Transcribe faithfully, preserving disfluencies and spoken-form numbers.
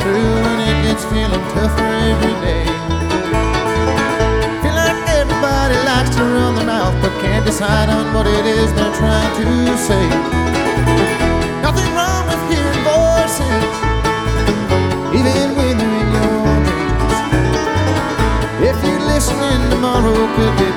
through when it gets feeling tougher every day. Feel like everybody likes to run their mouth but can't decide on what it is they're trying to say. Nothing wrong with hearing voices, even when they're in your dreams. If you're listening, tomorrow could be